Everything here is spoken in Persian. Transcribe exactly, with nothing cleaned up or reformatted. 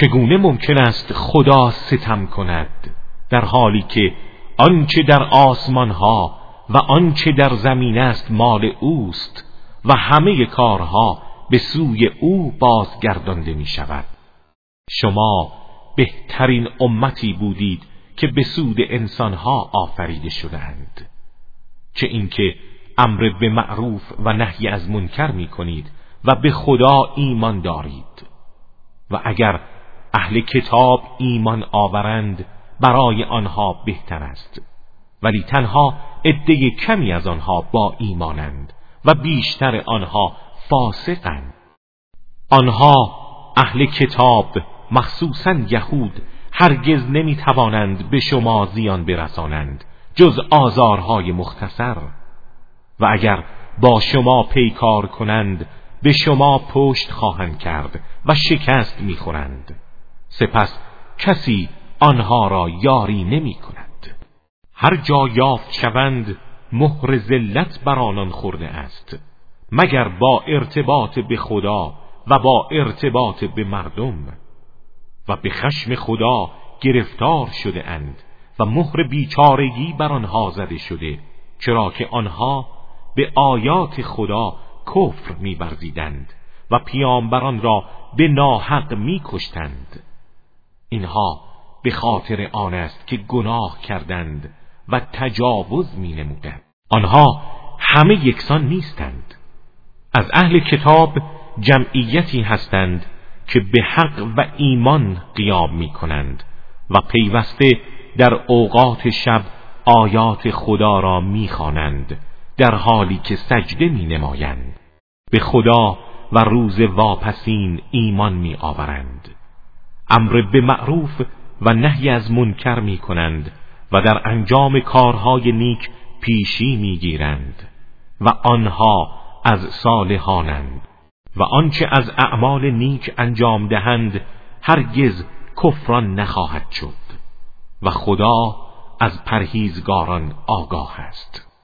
چگونه ممکن است خدا ستم کند در حالی که آنچه در آسمان ها و آنچه در زمین است مال اوست و همه کارها به سوی او بازگردانده می شود. شما بهترین امتی بودید که به سود انسانها آفریده شدند، چه اینکه امر به معروف و نهی از منکر می کنید و به خدا ایمان دارید. و اگر اهل کتاب ایمان آورند برای آنها بهتر است، ولی تنها عده کمی از آنها با ایمانند و بیشتر آنها فاسقند. آنها اهل کتاب مخصوصاً یهود هرگز نمی توانند به شما زیان برسانند جز آزارهای مختصر، و اگر با شما پیکار کنند به شما پشت خواهند کرد و شکست می خورند. سپس کسی آنها را یاری نمی کند. هر جا یافت شوند مهر ذلت بر آنان خورده است، مگر با ارتباط به خدا و با ارتباط به مردم، و به خشم خدا گرفتار شده اند و مهر بیچارگی بر آنها زده شده، چرا که آنها به آیات خدا کفر می‌ورزیدند و پیامبران را به ناحق می‌کشتند. اینها به خاطر آن است که گناه کردند و تجاوز می‌نمودند. آنها همه یکسان نیستند. از اهل کتاب جمعیتی هستند که به حق و ایمان قیام می‌کنند و پیوسته در اوقات شب آیات خدا را می‌خوانند در حالی که سجده می‌نمایند. به خدا و روز واپسین ایمان می‌آورند. امر به معروف و نهی از منکر می‌کنند و در انجام کارهای نیک پیشی می‌گیرند و آنها از صالحانند. و آنچه از اعمال نیک انجام دهند هرگز کفران نخواهد شد و خدا از پرهیزگاران آگاه است.